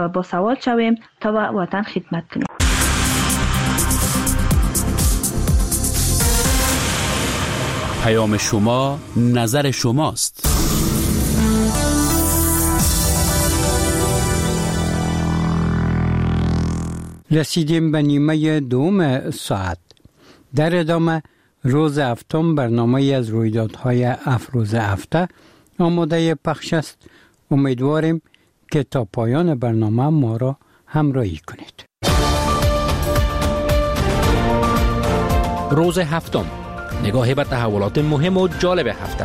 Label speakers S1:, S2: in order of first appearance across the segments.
S1: با سواد شویم تا به وطن خدمت کنیم.
S2: پیام شما نظر شماست.
S3: رسیدیم به نیمه دوم ساعت. در ادامه روز هفتم برنامه از رویدادهای افروز هفته آماده پخش است. امیدواریم که تا پایان برنامه ما را همراهی کنید.
S4: روز هفتم، نگاهی به تحولات مهم و جالب هفته.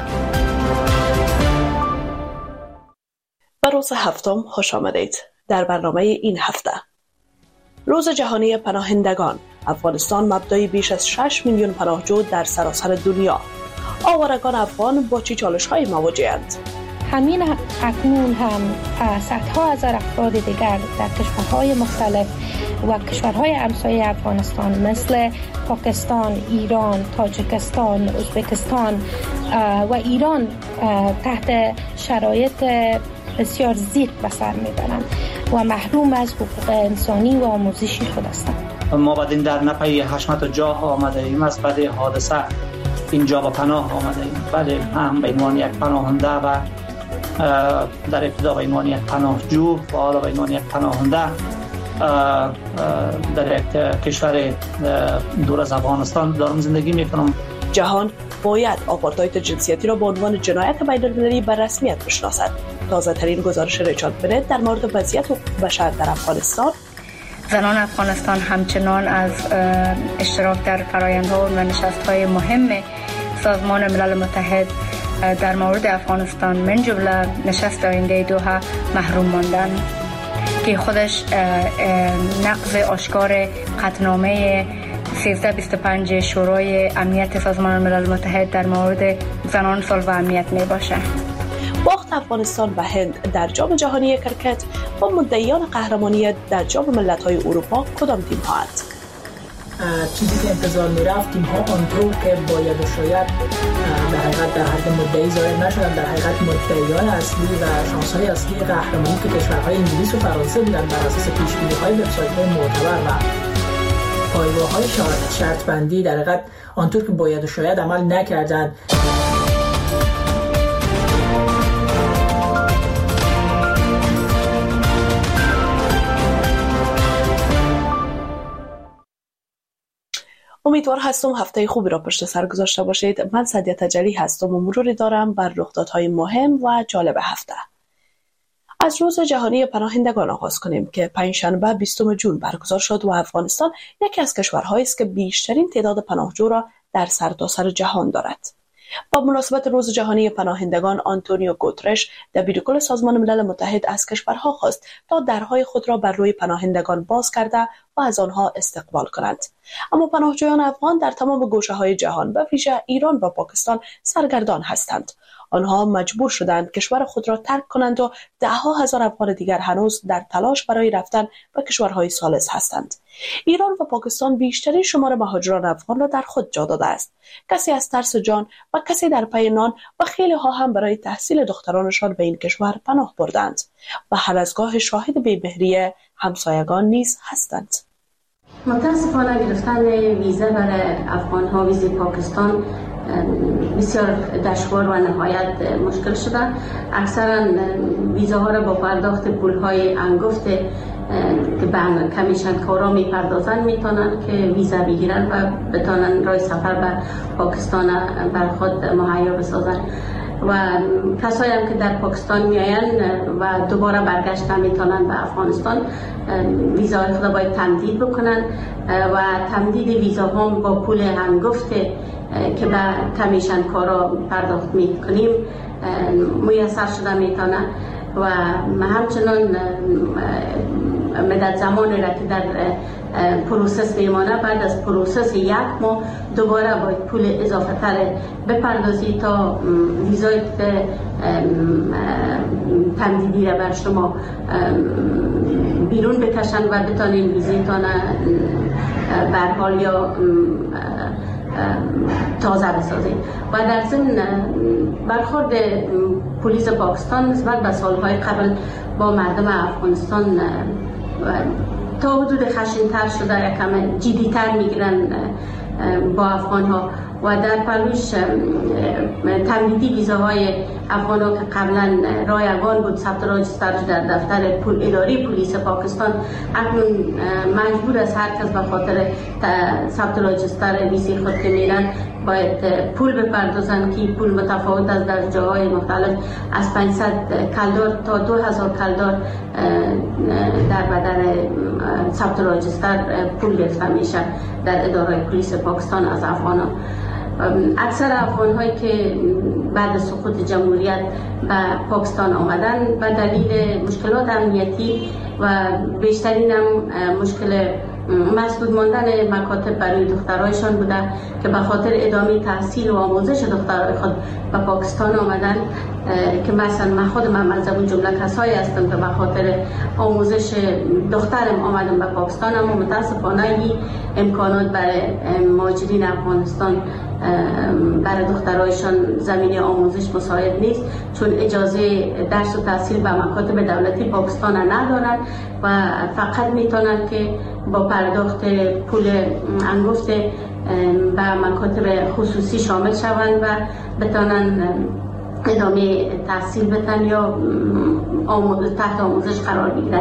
S5: به روز هفتم خوش آمدید. در برنامه این هفته روز جهانی پناهندگان، افغانستان مبدأ بیش از 6 میلیون پناهجو در سراسر دنیا. آوارگان افغان با چه چالش‌هایی مواجه‌اند؟
S6: همین اکنون هم صدها هزار افراد دیگر در کشورهای مختلف و کشورهای همسایه افغانستان مثل پاکستان، ایران، تاجیکستان، ازبکستان و ایران تحت شرایط بسیار زیر به سر میبرند و محروم از حقوق انسانی و آموزشی خود هستند.
S7: ما بدین در نپی حشمت و جاه آمده ایم. از بعد حادثه اینجا به پناه آمده ایم. بله، هم به عنوان یک پناهنده و در ابتدا به عنوان یک پناهجو و حالا به عنوان یک پناهنده در یک کشور دور از افغانستان دارم زندگی میکنم.
S5: جهان باید آپارتاید جنسیتی را به عنوان جنایت بین‌المللی به رسمیت بشناسد. تازه ترین گزارش ریچارد بنت در مورد وضعیت حقوق بشر در افغانستان.
S8: زنان افغانستان همچنان از اشتراک در فرآیندها و نشست‌های مهم سازمان ملل متحد در مورد افغانستان من جمله نشست آینده دوحه محروم ماندند که خودش نقض آشکار قطعنامه 1325 شورای امنیت سازمان ملل متحد در مورد زنان صلح و امنیت می باشه.
S5: باخت افغانستان به هند در جام جهانی کرکت با مدعیان قهرمانی در جام ملت‌های اروپا کدام تیم هاند؟
S9: چیزی که انتظار می‌رفت تیم ها آنطور که باید و شاید در حقیقت در حد مدعی ظاهر نشدن. در حقیقت مدعیان اصلی و شانس‌های اصلی قهرمانی که کشورهای انگلیس و فرانسه بودن بر اساس پیش‌بینی‌های وبسایت‌های معتبر و پایگاه‌های شرط بندی در حقیقت آنطور که باید و شاید عمل نکردند.
S5: امیدوار هستم هفته خوبی را پشت سر گذاشته باشید. من سعدیه تجلی هستم و مروری دارم بر رخدادهای مهم و جالب هفته. از روز جهانی پناهندگان آغاز کنیم که پنجشنبه 20 جون برگزار شد و افغانستان یکی از کشورهایی است که بیشترین تعداد پناهجو را در سرتاسر جهان دارد. با مناسبت روز جهانی پناهندگان، آنتونیو گوترش دبیرکل سازمان ملل متحد از کشورها خواست تا درهای خود را بر روی پناهندگان باز کرده و از آنها استقبال کنند. اما پناهجویان افغان در تمام گوشه‌های جهان به ویژه ایران و پاکستان سرگردان هستند. آنها مجبور شدند کشور خود را ترک کنند و ده‌ها هزار افغان دیگر هنوز در تلاش برای رفتن به کشورهای ثالث هستند. ایران و پاکستان بیشترین شمار مهاجران افغان را در خود جا داده است. کسی از ترس جان و کسی در پی نان و خیلی ها هم برای تحصیل دخترانشان به این کشور پناه بردند و هر از گاه شاهد بی‌مهری همسایگان نیز هستند.
S10: متاسفانه گرفتن ویزا برای افغان‌ها ویزای پاکستان بسیار دشوار و نهایت مشکل شده. اکثرا ویزاها را با پرداخت پول‌های انگفت که به کمیشن کارا میپردازن میتونن که ویزا بگیرن و بتونن راه سفر به پاکستان بر خود مهیا بسازن و کسایی هم که در پاکستان میاین و دوباره برگشت نمیتونن به افغانستان ویزای خود باید تمدید بکنن و تمدید ویزا هم با پول هنگفت که به کمیشن کارا پرداخت میکنیم میسر شده میتونه و همچنان مدت زمانی را که در پروسس میمانه بعد از پروسس 1 ماه دوباره باید پول اضافه تر بپردازی تا ویزای تمدیدی را بر شما بیرون بکشن و بتانین ویزیتان به حال یا تازه بسازید. و در ضمن برخورد پلیس پاکستان نسبت به سالهای قبل با مردم افغانستان تا حدود خشن‌تر شده، یکم جدی‌تر میگیرن با افغان ها و در پلوش تمدیدی ویزاهای افغان ها که قبلا رایگان بود ثبت راجستر در دفتر اداری پلیس پاکستان، اکنون مجبور است هر کس به خاطر ثبت راجستر ویزای خود که میرن باید پول بپردازن که پول متفاوت است در جاهای مختلف، از 500 کلدار تا 2000 کلدار در بدل ثبت راجستر پول گرفته میشه در اداره پلیس پاکستان از افغان ها. اکثر افغان هایی که بعد سقوط جمهوریت به پاکستان آمدن به دلیل مشکلات امنیتی و بیشترین هم مشکل مسدود ماندن مکاتب برای دخترایشان بوده که به خاطر ادامه تحصیل و آموزش دخترای خود به پاکستان آمدن، که مثلا من خودم از اون جمله کسایی هستم که به خاطر آموزش دخترم آمدم به پاکستان، اما متاسفانه این امکانات برای مهاجرین افغانستان برای دخترایشان زمینه آموزش مساعد نیست، چون اجازه درس و تحصیل به مکاتب دولتی پاکستان ندارند و فقط میتونن که با پرداخت پول انگفت به مکاتب خصوصی شامل شوند و بتونن ادامه تحصیل بتن یا تحت آموزش قرار بگیرن.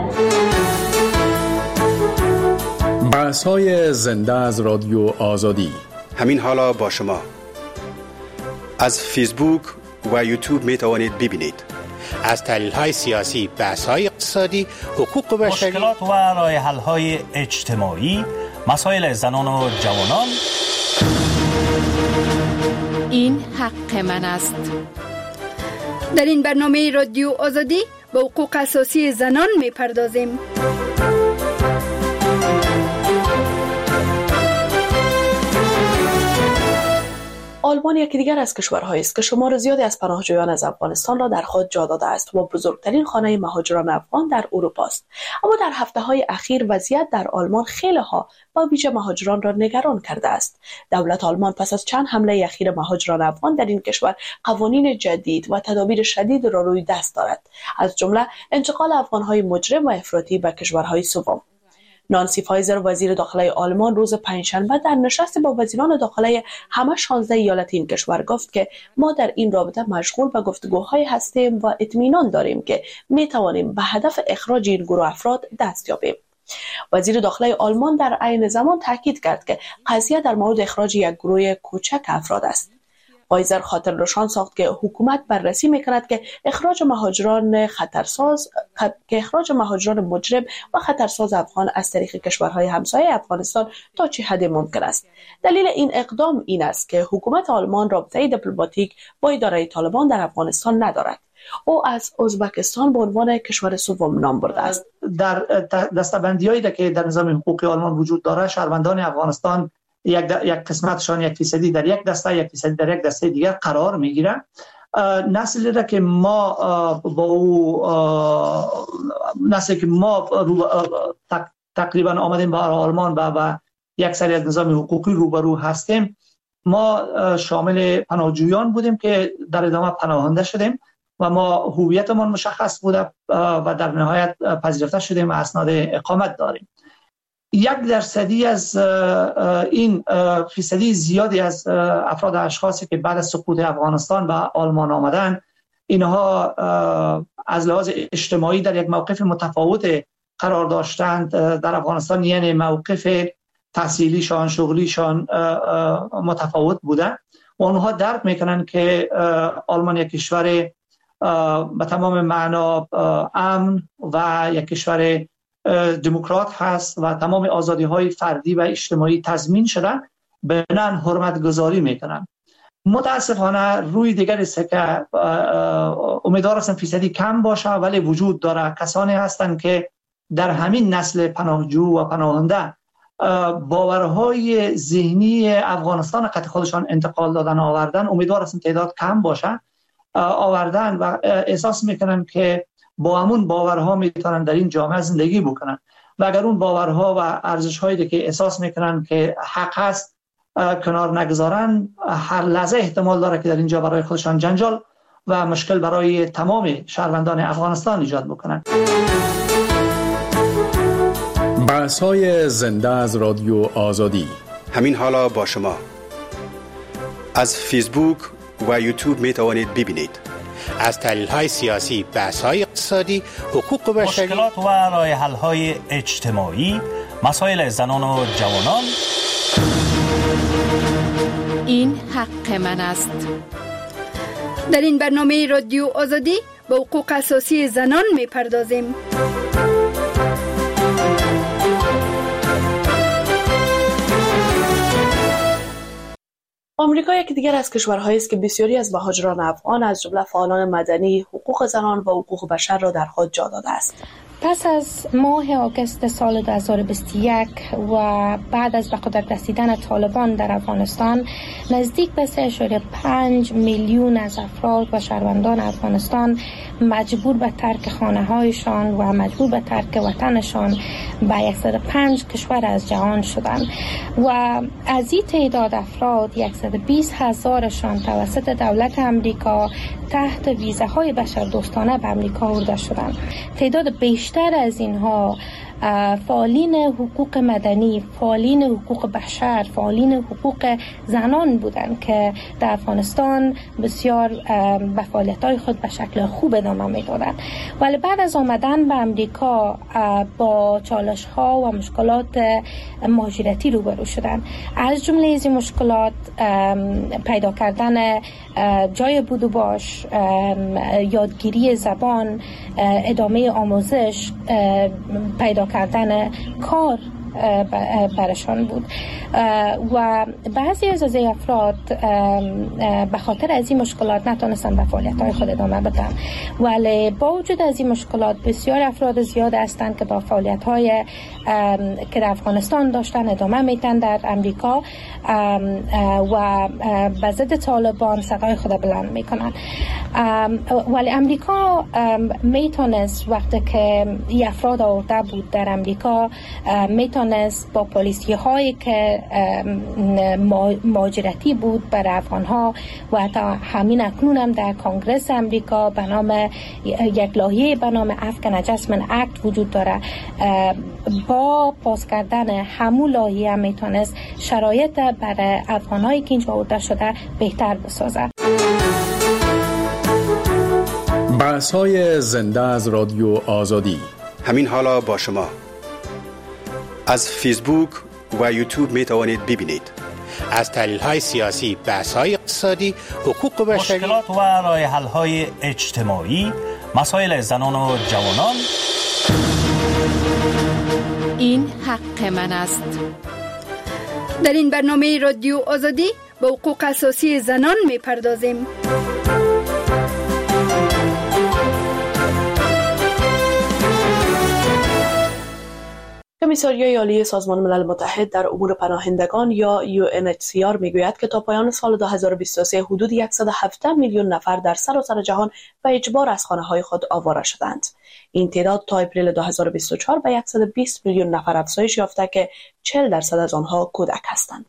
S11: بحث‌های زنده از رادیو آزادی
S12: همین حالا با شما از فیسبوک و یوتیوب می توانید ببینید.
S13: از تحلیل‌های سیاسی، بحث‌های اقتصادی، حقوق بشری،
S14: مشکلات و راه حل‌های اجتماعی، مسائل زنان و جوانان.
S15: این حق من است. در این برنامه رادیو آزادی به حقوق اساسی زنان می‌پردازیم.
S5: آلمان یکی دیگر از کشورهایی است که شمار زیادی از پناهجویان از افغانستان را در خود جا داده است و بزرگترین خانه مهاجران افغان در اروپا است. اما در هفته‌های اخیر وضعیت در آلمان خیلی ها با ویژه مهاجران را نگران کرده است. دولت آلمان پس از چند حمله اخیر مهاجران افغان در این کشور قوانین جدید و تدابیر شدید را روی دست دارد، از جمله انتقال افغان‌های مجرم و افراطی به کشورهای سوم. نانسی فایزر وزیر داخلی آلمان روز پنجشنبه در نشستی با وزیران داخلی همه 16 ایالت این کشور گفت که ما در این رابطه مشغول به گفتگوهای هستیم و اطمینان داریم که می توانیم به هدف اخراج این گروه افراد دست یابیم. وزیر داخلی آلمان در عین زمان تاکید کرد که قضیه در مورد اخراج یک گروه کوچک افراد است. فایزر خاطر نشان ساخت که حکومت بررسی می‌کند که اخراج مهاجران مجرم و خطرساز افغان از طریق کشورهای همسایه افغانستان تا چه حد ممکن است. دلیل این اقدام این است که حکومت آلمان رابطه دیپلماتیک با اداره طالبان در افغانستان ندارد. او از ازبکستان به عنوان کشور سوم نام برده است.
S7: در دسته‌بندی‌هایی که در نظام حقوقی آلمان وجود دارد، شهروندان افغانستان یک قسمتشان 1% در یک دسته، 1% در یک دسته دیگر قرار میگیرند. نسلی را که ما با او نسلی که ما تقریبا آمدیم به آلمان و یک سری از نظام حقوقی روبرو هستیم، ما شامل پناهجویان بودیم که در ادامه پناهنده شدیم و ما هویتمان مشخص بوده و در نهایت پذیرفته شدیم و اسناد اقامت داریم. 1% از این فیصدی زیادی از افراد اشخاصی که بعد از سقوط افغانستان به آلمان آمدن، اینها از لحاظ اجتماعی در یک موقف متفاوت قرار داشتند در افغانستان، یعنی موقف تحصیلیشان، شغلیشان متفاوت بوده و اونها درک میکنن که آلمان یک کشور به تمام معنا امن و یک کشور دموکرات هست و تمام آزادی‌های فردی و اجتماعی تضمین شده، بنان حرمت گذاری میکنن. متاسفانه روی دیگر است که امیدوار هستم فیصدی کم باشه، ولی وجود داره کسانی هستند که در همین نسل پناهجو و پناهنده باورهای ذهنی افغانستان قطع خودشان انتقال دادن آوردن، امیدوار هستم تعداد کم باشه، آوردن و احساس میکنن که با همون باورها میتونن در این جامعه زندگی بکنن و اگر اون باورها و ارزش‌هایی که احساس میکنن که حق هست کنار نگذارن، هر لحظه احتمال داره که در اینجا برای خودشان جنجال و مشکل برای تمام شهروندان افغانستان ایجاد بکنند.
S11: بحث‌های زنده از رادیو آزادی.
S12: همین حالا با شما از فیسبوک و یوتیوب می توانید ببینید.
S13: از تحلیل‌های سیاسی، بحث‌های اقتصادی، حقوق بشری،
S14: مشکلات و راه‌حل‌های اجتماعی، مسائل زنان و جوانان.
S15: این حق من است. در این برنامه رادیو آزادی به حقوق اساسی زنان می‌پردازیم.
S5: آمریکا یکی دیگر از کشورهایی است که بسیاری از مهاجران افغان از جمله فعالان مدنی، حقوق زنان و حقوق بشر را در خود جا داده است.
S6: پس از ماه آگوست سال 2021 و بعد از به قدرت رسیدن طالبان در افغانستان، نزدیک به 3.5 میلیون از افراد و شهروندان افغانستان مجبور به ترک خانه‌هایشان و مجبور به ترک وطنشان به 105 کشور از جهان شدند و از این تعداد افراد 120,000شان توسط دولت امریکا تحت ویزاهای بشردوستانه به امریکا برده شدند. تعداد بیشتر از اینها فعالین حقوق مدنی، فعالین حقوق بشر، فعالین حقوق زنان بودند که در افغانستان بسیار به فعالیت‌های خود به شکل خوب ادامه می‌دادند. ولی بعد از آمدن به امریکا با چالش‌ها و مشکلات مهاجرتی روبرو شدند. از جمله از این مشکلات پیدا کردن جای بود و باش، یادگیری زبان، ادامه آموزش، پیدا کردن کار برشان بود و بعضی از افراد به خاطر از این مشکلات نتونستن به فعالیت‌های خود ادامه بدن. ولی با وجود از این مشکلات بسیار افراد زیاد هستند که با فعالیت‌های که در افغانستان داشتن ادامه میدن در امریکا و به ضد طالبان صدای خود بلند میکنن. ولی امریکا میتونست وقتی که این افراد آورده بود در امریکا میتونست با پلیسی هایی که مهاجرتی بود برای افغان ها و حتی همین اکنون هم در کنگرس امریکا به نام یک لایحه به نام افغان اجستمنت اکت وجود داره، با پاس کردن همون لایحه هم میتونست شرایط برای افغان هایی که اینجا آورده شده بهتر بسازه.
S11: بحث‌های زنده از رادیو آزادی.
S12: همین حالا با شما از فیسبوک و یوتیوب می توانید ببینید.
S13: از تحلیل‌های سیاسی، بحث‌های اقتصادی، حقوق بشری،
S14: مشکلات و راه‌حل‌های اجتماعی، مسائل زنان و جوانان.
S15: این حق من است. در این برنامه رادیو آزادی به حقوق اساسی زنان می‌پردازیم.
S5: کمیساریای عالی سازمان ملل متحد در امور پناهندگان یا UNHCR میگوید که تا پایان سال 2023 حدود 117 میلیون نفر در سراسر جهان به اجبار از خانه‌های خود آواره شدند. این تعداد تا اپریل 2024 به 120 میلیون نفر افزایش یافته که 40% از آنها کودک هستند.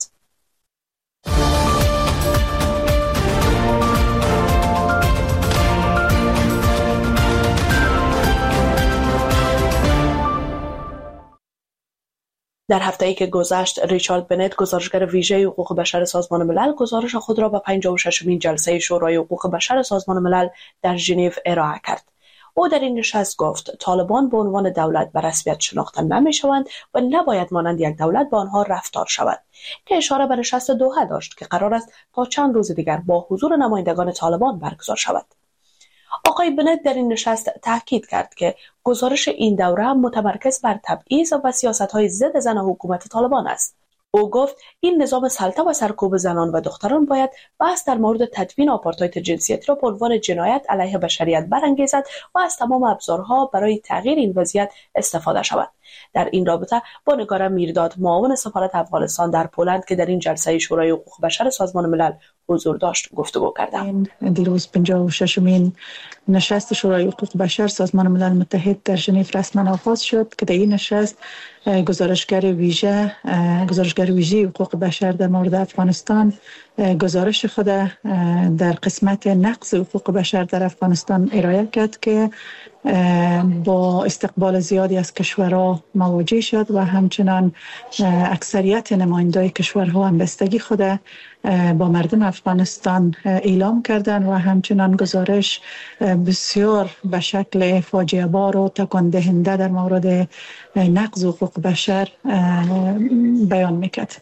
S5: در هفته‌ای که گذشت، ریچارد بنت، گزارشگر ویژه حقوق بشر سازمان ملل، گزارش خود را به 56مین جلسه شورای حقوق بشر سازمان ملل در ژنو ارائه کرد. او در این نشست گفت طالبان به عنوان دولت به رسمیت شناخته نمی‌شوند و نباید مانند یک دولت با آنها رفتار شود، که اشاره به نشست دوحه داشت که قرار است تا چند روز دیگر با حضور نمایندگان طالبان برگزار شود. آقای بنت در این نشست تاکید کرد که گزارش این دوره متمرکز بر تبعیض و سیاست‌های ضد زن حکومت طالبان است. او گفت این نظام سلطه و سرکوب زنان و دختران باید بحث در مورد تدوین آپارتاید جنسیتی را به عنوان جنایت علیه بشریت برانگیزد و از تمام ابزارها برای تغییر این وضعیت استفاده شود. در این رابطه با نگار میرداد، معاون سفارت افغانستان در پولند که در این جلسه شورای حقوق بشر سازمان ملل حضور داشت گفتگو کردند.
S16: دیروز 56مین نشست شورای حقوق بشر سازمان ملل متحد در ژنو رسما آغاز شد که در این نشست گزارشگر ویژه حقوق بشر در مورد افغانستان گزارش خود در قسمت نقض حقوق بشر در افغانستان ارائه کرد که با استقبال زیادی از کشورها مواجه شد و همچنان اکثریت نمایندای کشورها همبستگی خود با مردم افغانستان اعلام کردند و همچنان گزارش بسیار به شکل فاجعه بار و تکان دهنده در مورد نقض حقوق بشر بیان میکرد.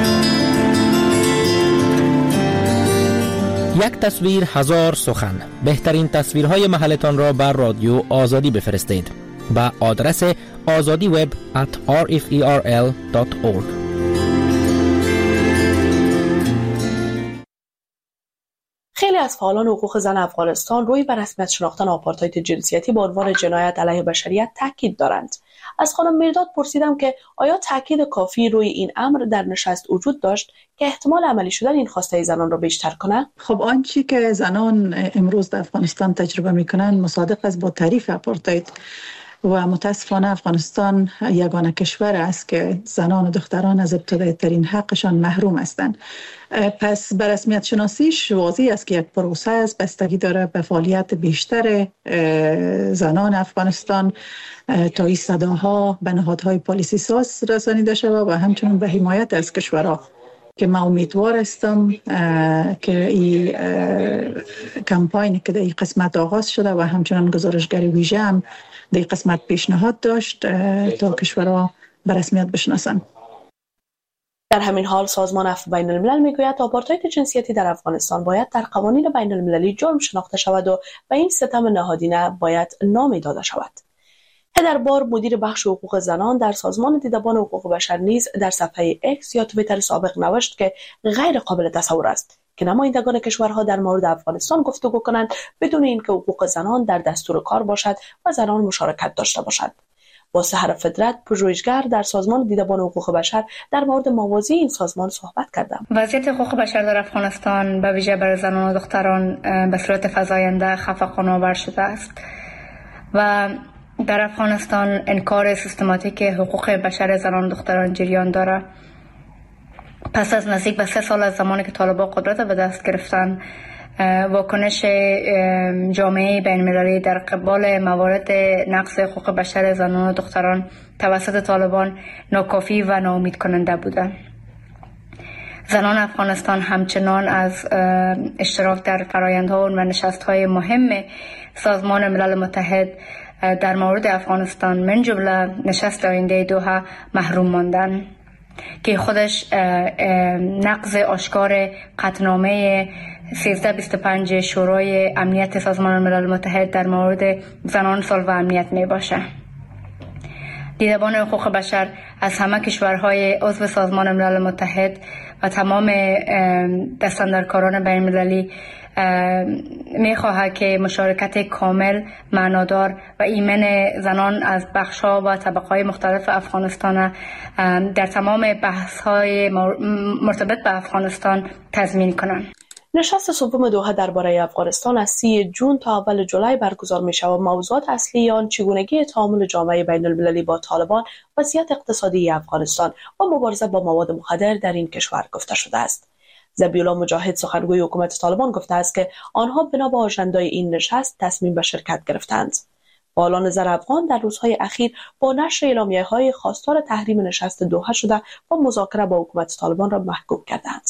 S4: یک تصویر هزار سخن. بهترین تصویرهای محلتان را بر رادیو آزادی بفرستید به آدرس azadiweb@rferl.org.
S5: خیلی از فعالان حقوق زن افغانستان روی به رسمیت شناختن آپارتاید جنسیتی به عنوان جنایت علیه بشریت تاکید دارند. از خانم میرداد پرسیدم که آیا تاکید کافی روی این امر در نشست وجود داشت که احتمال عملی شدن این خواسته زنان را بیشتر کنه؟
S16: خب آنچه که زنان امروز در افغانستان تجربه میکنن مصادق است با تعریف آپارتاید و متاسفانه افغانستان یگانه کشور است که زنان و دختران از ابتدایی ترین حقشان محروم هستند. پس به رسمیت شناسیش واضح است که یک پروسه است، بستگی داره به فعالیت بیشتر زنان افغانستان تا این صداها به نهادهای پالیسی ساز رسانیده شود و همچنین به حمایت از کشورها که من امیدوار هستم که این کمپاین که در این قسمت آغاز شده و همچنان گزارشگری ویژه هم در این قسمت پیشنهاد داشت تا کشورها به رسمیت بشناسند.
S5: در همین حال سازمان عفو بین الملل میگوید آپارتاید جنسیتی در افغانستان باید در قوانین بین المللی جرم شناخته شود و به این ستم نهادینه باید نامی داده شود. هدر بار مدیر بخش حقوق زنان در سازمان دیدبان حقوق بشر نیز در صفحه اکس یا توییتر سابق نوشت که غیر قابل تصور است که نمایندگان کشورها در مورد افغانستان گفتگو کنند بدون اینکه حقوق زنان در دستور کار باشد و زنان مشارکت داشته باشند. با سحر فدرت، پژوهشگر در سازمان دیدبان حقوق بشر، در مورد موازی این سازمان صحبت کردم.
S8: وضعیت حقوق بشر در افغانستان به ویژه برای زنان و دختران به صورت فزاینده خفقان‌آور شده است و در افغانستان انکار سیستماتیک حقوق بشر زنان و دختران جریان دارد. پس از نزدیک به 3 سال از زمانی که طالبان قدرت به دست گرفتن، واکنش جامعه بین‌المللی در قبال موارد نقض حقوق بشر زنان و دختران توسط طالبان ناکافی و ناامید کننده بوده. زنان افغانستان همچنان از اشتراک در فرآیندها و نشست‌های مهم سازمان ملل متحد در مورد افغانستان من جمله نشست آینده دوحه محروم ماندن که خودش نقض آشکار قطعنامه 1325 شورای امنیت سازمان ملل متحد در مورد زنان، صلح و امنیت می باشه. دیدبان حقوق بشر از همه کشورهای عضو سازمان ملل متحد و تمام دستاندرکاران بین المللی میخواهد که مشارکت کامل، معنادار و ایمن زنان از بخش‌ها و طبقه‌های مختلف افغانستان در تمام بحث‌های مرتبط به افغانستان تضمین کنند.
S5: نشست سوم دوحه درباره افغانستان از 30 جون تا اول جولای برگزار می شود. موضوعات اصلی آن چگونگی تعامل جامعه بین المللی با طالبان، وضعیت اقتصادی افغانستان و مبارزه با مواد مخدر در این کشور گفته شده است. ذبیح‌الله مجاهد، سخنگوی حکومت طالبان، گفته است که آنها بنا به آژندای این نشست تصمیم به شرکت گرفتند. فعالان نظر افغان در روزهای اخیر با نشر اعلامیه‌های خواستار تحریم نشست دوحه شده و مذاکره با حکومت طالبان را محکوم کردند.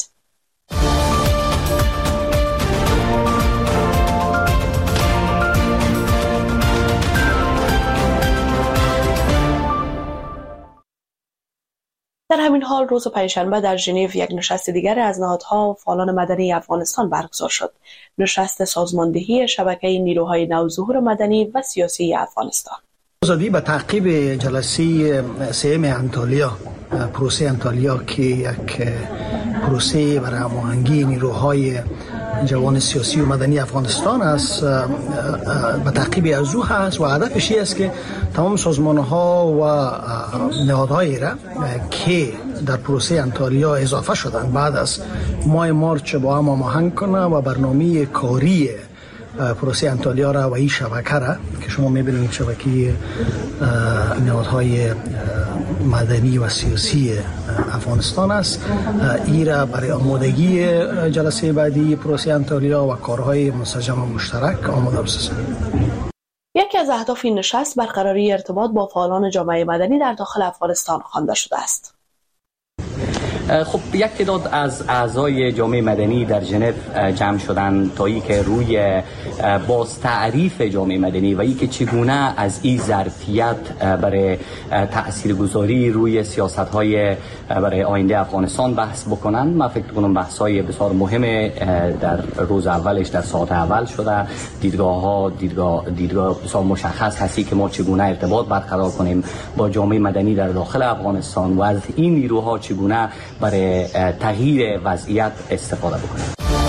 S5: در همین حال روز پنجشنبه در ژنو یک نشست دیگر از نهادها و فعالان مدنی افغانستان برگزار شد. نشست سازماندهی شبکه نیروهای نوظهور مدنی و سیاسی افغانستان.
S17: آزادی به تعقیب جلسه سوم انطالیا، پروسه انطالیا که یک پروسه برای هماهنگی نیروهای جوان سیاسی و مدنی افغانستان است، به تعقیب از او هست و هدفش این است که تمام سازمان‌ها و نهادهایی را که در پروسه انطالیا اضافه شدند بعد از ماه مارچ با هم هماهنگ کنه و برنامه کاری پروسه انطالیا را و این شبکه را که شما می‌بینید شبکه نهادهای مدنی و سیاسی افغانستان است. ایرا برای آمادگی جلسه بعدی پروسه انطالیا و کارهای منسجم مشترک آماده بسازیم.
S5: یکی از اهداف این نشست برقراری ارتباط با فعالان جامعه مدنی در داخل افغانستان خوانده شده است.
S18: خب یک تعداد از اعضای جامعه مدنی در ژنو جمع شدند تا اینکه روی باز تعریف جامعه مدنی و اینکه چگونه از این ظرفیت برای تاثیرگذاری روی سیاست‌های برای آینده افغانستان بحث بکنن. من فکر کنم بحث‌های بسیار مهم در روز اولش در ساعت اول شده. دیدگاه بسیار مشخص هستی که ما چگونه ارتباط برقرار کنیم با جامعه مدنی در داخل افغانستان و از این نیروها چگونه برای تغییر وضعیت استفاده بکنیم.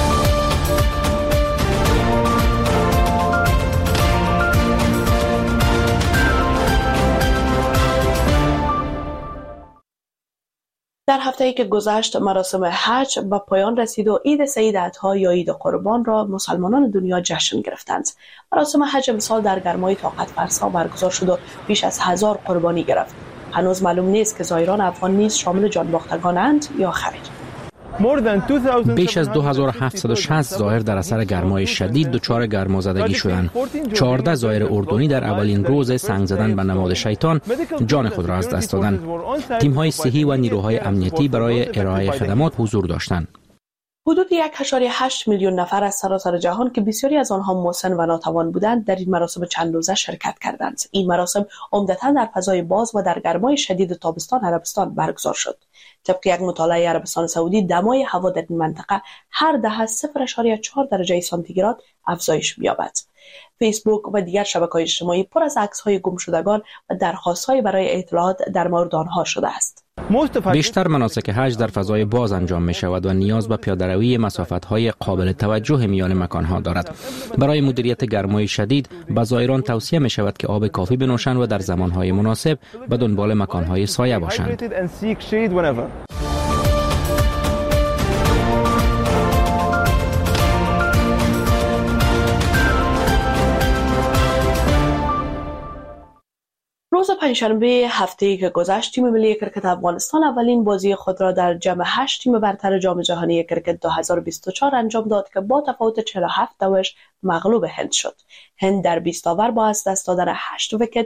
S5: در هفته‌ای که گذشت مراسم حج به پایان رسید و عید سعید اضحی یا عید قربان را مسلمانان دنیا جشن گرفتند. مراسم حج امسال در گرمای طاقت فرسا برگزار شد و بیش از 1000 قربانی گرفت. هنوز معلوم نیست که زائران افغان نیز شامل جانباختگانند یا خیر.
S4: بیش از 2760 زائر در اثر گرمای شدید دچار گرمازدگی شدند. 14 زائر اردنی در اولین روز سنگ زدن به نماد شیطان جان خود را از دست دادند. تیم‌های صحی و نیروهای امنیتی برای ارائه خدمات حضور داشتند.
S5: حدود 1.8 میلیون نفر از سراسر جهان که بسیاری از آنها مسن و ناتوان بودند در این مراسم چند روزه شرکت کردند. این مراسم عمدتاً در فضای باز و در گرمای شدید تابستان عربستان برگزار شد. طبق یک مطالعه عربستان سعودی دمای هوا در این منطقه هر دهه 0.4 درجه سانتیگراد افزایش می‌یابد. فیسبوک و دیگر شبکه‌های اجتماعی پر از عکس‌های گمشدگان و درخواست‌های برای اطلاعات در مورد آنها شده است.
S4: بیشتر مناسک حج در فضای باز انجام می شود و نیاز به پیاده‌روی مسافت‌های قابل توجه میان مکان‌ها دارد. برای مدیریت گرمای شدید به زائران توصیه می شود که آب کافی بنوشند و در زمان‌های مناسب به دنبال مکان‌های سایه باشند.
S5: روز پنجشنبه هفته‌ای که گذشت تیم ملی کرکت افغانستان اولین بازی خود را در جمع 8 تیم برتر جام جهانی کرکت 2024 انجام داد که با تفاوت 47 داوش مغلوب هند شد. هند در 20 اوور با از دست دادن 8 ویکت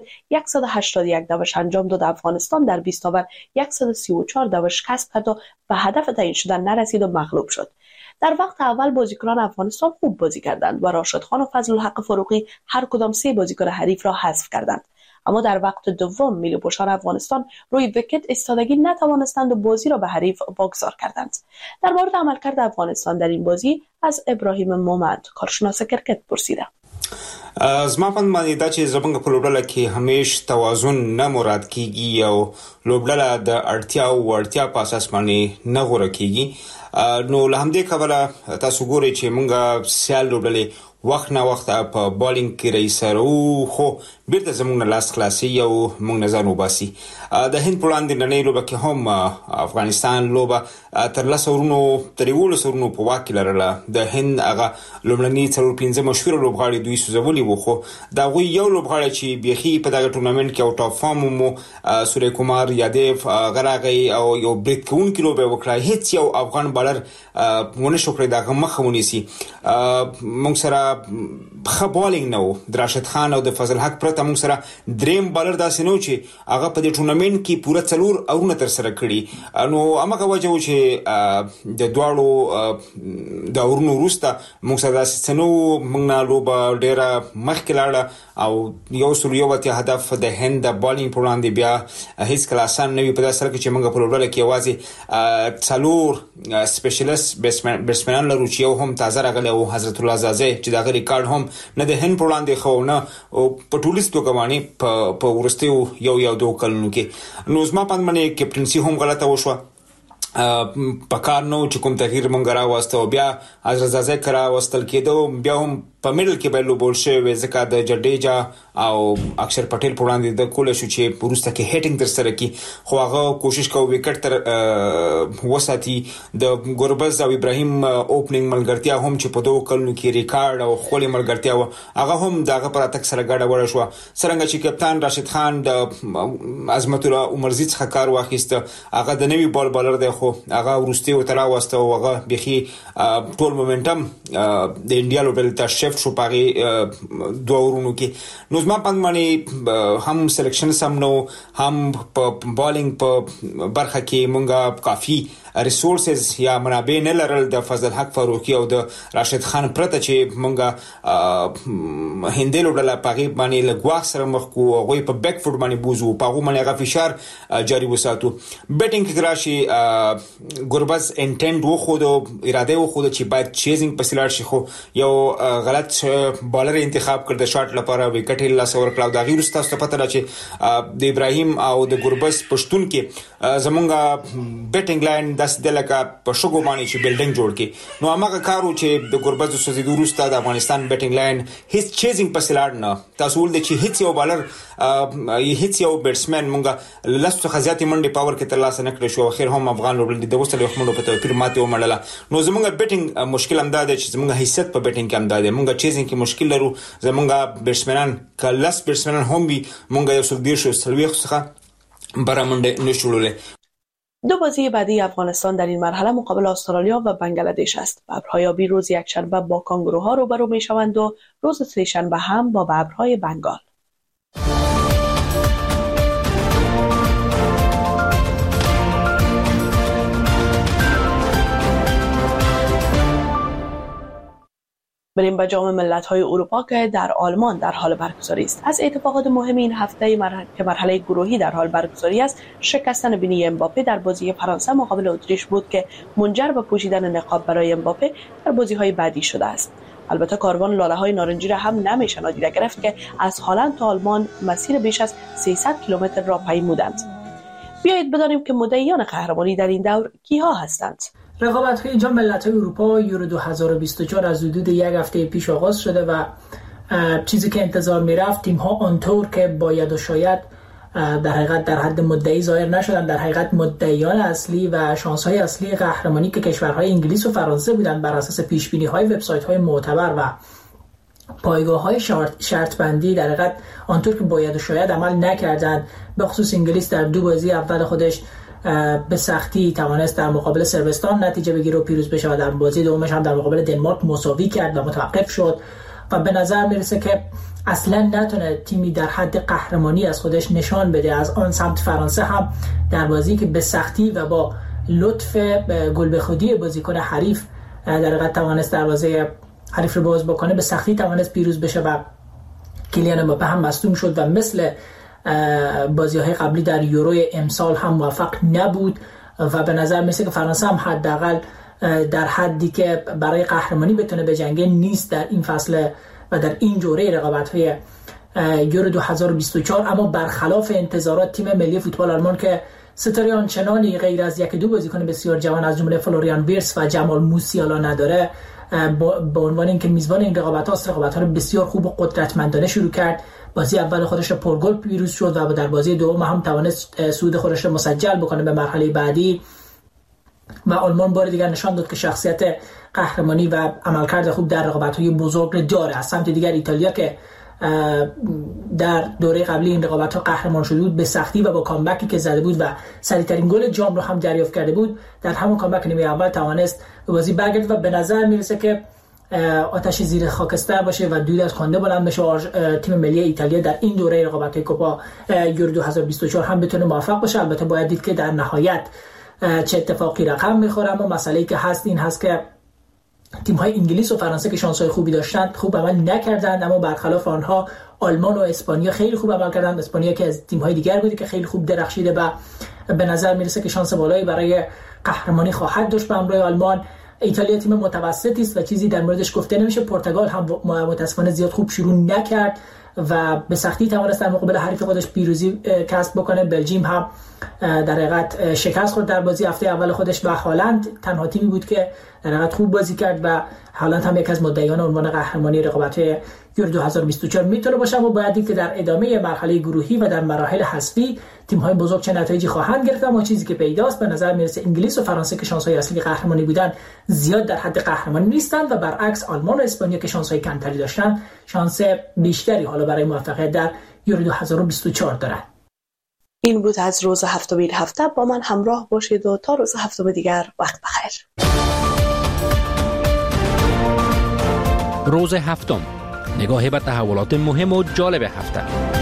S5: 181 داوش انجام داد. افغانستان در 20 اوور 134 داوش کسب کرد و به هدف تعیین شدن نرسید و مغلوب شد. در وقت اول بازیکنان افغانستان خوب بازی کردند و راشد خان و فضل الحق فروغی هر کدام 3 بازیکن حریف را حذف کردند. اما در وقت دوم میلی پوشان افغانستان روی ویکت ایستادگی نتوانستند و بازی را به حریف واگذار کردند. در مورد عملکرد افغانستان در این بازی از ابراهیم مومند کارشناس کرکت پرسیدم.
S19: زما په باندې دا چې زمونږ په لوبډله کې همیش توازن نه مراد کیږي او لوبډله د اړتیا او وړتیا په اساس باندې نه غوړه کیږي. نو له همدې کبله تاسو ګورئ چې مونږ سیال لوبډلې وخت نه وخت په بالینګ کې رئیسرو خو بیرته زمونږ لاس خلاصي او مونږ نظر وباسي. د هند په وړاندې نړۍ لوبه کې هم افغانستان لوبه تر 10 ورونو تر 11 ورونو په واک کې لرله. د هند هغه لومړني 4-5 مشهور لوبغاړي دوی سوزولي وو خو دا غوي یو لوبغاړی چې بيخي په دغه ټورنمنت کې او ټاپ فارم مو سوري کومار یادیف غراغي او یو بریک کون کې لوبه وکړه. هیڅ یو افغان بالر ونه شو کړی دغه مخونی سي. مونږ سره خبالینګ نو دراشد خان او د فضل حق پرته مونږ سره دریم بالر داسې نو چې هغه په دې ټورنمنت کې پوره 4 اورونه تر سره کړی. نو هغه وجه و چې د دواړو د اورونو وروسته مونږ سره داسې نو مونږ لوبه ډیره مخکې لاړه او یو سل یو وتی هدف د هند د بالینګ په وړاندې بیا هیڅ کله آسان نه وي. په داسې سره چې مونږ په لوبډله کې یوازې 4 سپیشلیست بیټسمنان لرو چې یو هم تازه راغلی او حضرت الله زازه چې دا ریکارډ هم نه د هند په وړاندې خو نه په ټولیز توګه باندې په ورستیو یو 2 کلونو کې. نو زما په باندې کیپټنسي هم غلطه وشوه. پکار نو چې کوم تغییر مونږ راوستو بیا حضرت زازه کرا واستل کېدو بیا هم په میډل کې به لوبول شوی ځکه د جډیجا او اکثر پټیل په وړاندې د کول شو چې ورسته کې هټینګ تر سره کی خو هغه کوشش کوي وکټ تر وساتي د ګوربز او ابراهیم اوپننګ ملګرتیا هم چې په دوه کلونو کې ریکارډ او خولي ملګرتیا و هغه هم دغه پر اتک سره ګډه وړه شو څنګه چې کپتان راشد خان د عظمت الله عمرزي څخه کار واخیسته هغه د نوی بال بالر دی خو هغه ورسته وترا واسطه او هغه بخي ټول مومنټم د انډیا لوبل ته شفت شو پاره دوه ورونو کې نو زما پند باندې هم سلیکشن سم نو هم په بالینګ په برخه کې مونږه کافي ریسورسز یا منابع نه لرل د فضل حق فاروقي او د راشد خان پرته چې مونږه هندلو ډله پاغي باندې لګواخ سره مخ کو غوي په بیک فوټ باندې بوزو پاغو باندې غا فشار جاری وساتو بیټینګ کې راشي ګوربز انټنټ و خو د اراده و خو چې باید چیزینګ په سلاړ شي خو یو غلط بالر انتخاب کړ د شاټ لپاره وکټ لا سور کلاو دا غیر ستاسو پته را چې د ابراهیم او د ګوربز پښتون کې زمونږه بیټینګ لاین داس دلکه په شګو باندې چې بلډینګ جوړ کی نو هغه کارو چې د ګوربز سوزیدو وروسته د افغانستان بیټینګ لاین هیڅ چیزینګ په سلاړ نه تاسو ول د چې هیڅ یو بالر هیڅ یو بیټسمن مونږه لاسو خزياتي منډي پاور کې تر لاسه نکړ شو اخر هم افغان لوبل د وسله خمنو په توفیر ماته ومړله نو زمونږ بیټینګ مشکل هم دا دی چې زمونږ حیثیت په بیټینګ کې هم دا دی مونږ چیزینګ کې مشکل لرو زمونږ بیټسمنان کلاس بیټسمنان هم وي مونږ یو څل دیر شو سلوي څخه برامنډ نشولله
S5: دو بازی بعدی افغانستان در این مرحله مقابل استرالیا و بنگلادش است. ببرهای آبی روز یکشنبه با کانگوروها روبرو میشوند و روز سه‌شنبه هم با ببرهای بنگال. بریم به جام ملت‌های اروپا که در آلمان در حال برگزاری است. از اتفاقات مهم این هفته که مرحله گروهی در حال برگزاری است، شکستن بینی امباپه در بازی فرانسه مقابل اتریش بود که منجر به پوشیدن نقاب برای امباپه در بازی‌های بعدی شده است. البته کاروان لاله‌های نارنجی را هم نمیشه نادیده گرفت که از هالند تا آلمان مسیر بیش از 300 کیلومتر را پیمودند. بیایید بدانیم که مدعیان قهرمانی در این دور کیها هستند.
S9: رقابت‌های جام ملت‌های اروپا یورو 2024 از حدود یک هفته پیش آغاز شده و چیزی که انتظار می‌رفت تیم‌ها آنطور که باید و شاید در حقیقت در حد مدعی ظاهر نشدن. در حقیقت مدعیان اصلی و شانس‌های اصلی قهرمانی که کشورهای انگلیس و فرانسه بودند بر اساس پیش‌بینی‌های وبسایت‌های معتبر و پایگاه‌های شرط بندی در حقیقت آنطور که باید و شاید عمل نکردند. به خصوص انگلیس در دو بازی اول خودش به سختی توانست در مقابل صربستان نتیجه بگیره و پیروز بشه و در بازی دومش هم در مقابل دنمارک مساوی کرد و متوقف شد و به نظر میرسه که اصلا نتونه تیمی در حد قهرمانی از خودش نشان بده. از آن سمت فرانسه هم در بازی که به سختی و با لطف گل به خودی بازیکن حریف در حقیقت توانست دروازه حریف رو باز بکنه، به سختی توانست پیروز بشه و کیلیان امباپه هم مصدوم شد و مثل بازی‌های قبلی در یورو امسال هم موفق نبود و به نظر میسه که فرانسه هم حداقل در حدی که برای قهرمانی بتونه بجنگه نیست در این فصل و در این جوره رقابت‌های یورو 2024. اما برخلاف انتظارات تیم ملی فوتبال آلمان که ستاره آنچنانی غیر از یک دو بازیکن بسیار جوان از جمله فلوریان ویرتس و جمال موسیالا نداره، به عنوان اینکه میزبان این رقابت‌ها رو بسیار خوب و قدرتمندانه شروع کرد. بازی اول خودش رو پرگل پیروز شد و در بازی دوم هم توانست صعود خودش رو مسجل بکنه به مرحله بعدی و آلمان بار دیگر نشان داد که شخصیت قهرمانی و عملکرد خوب در رقابت‌های بزرگ داره. از سمت دیگر ایتالیا که در دوره قبلی این رقابت‌ها قهرمان شده بود به سختی و با کامبکی که زده بود و سریع‌ترین گل جام رو هم دریافت کرده بود، در همون کامبک نیمه اول توانست به بازی برگرده و به نظر میرسه که آتش زیر خاکستر باشه و دود از خنده بلند بشه. تیم ملی ایتالیا در این دوره رقابت‌های کوپا یورو 2024 هم بتونه موفق باشه. البته باید دید که در نهایت چه اتفاقی رقم میخوره، اما مسئله‌ای که هست این هست که تیم‌های انگلیس و فرانسه که شانس‌های خوبی داشتند خوب عمل نکردند، اما برخلاف آنها آلمان و اسپانیا خیلی خوب عمل کردند. اسپانیا که از تیم‌های دیگر بودی که خیلی خوب درخشیده و به نظر میرسه که شانس بالایی برای قهرمانی خواهد داشت به همراه آلمان. ایتالیا تیم متوسطی است و چیزی در موردش گفته نمیشه. پرتغال هم متاسفانه زیاد خوب شروع نکرد و به سختی توانست در مقابل حریف خودش پیروزی کسب بکنه. بلژیم هم در حقیقت شکست خورد در بازی هفته اول خودش و هالند تنها تیمی بود که در حقیقت خوب بازی کرد و هالند هم یک از مدعیان عنوان قهرمانی رقابت‌های یورو 2024 میتونه باشه. و باید دید که در ادامه مرحله گروهی و در مراحل حذفی تیم‌های بزرگ چه نتایجی خواهند گرفت. اما چیزی که پیداست به نظر میرسه انگلیس و فرانسه که شانس‌های اصلی قهرمانی بودن زیاد در حد قهرمانی نیستند و برعکس آلمان و اسپانیا که شانس‌های کمتری داشتن شانس بیشتری حالا برای موفقیت در یورو 2024 دارند.
S5: این بود از روز هفتم این هفته. با من همراه باشید و تا روز هفتم دیگر وقت بخیر.
S4: روز هفتم، نگاهی به تحولات مهم و جالب هفته.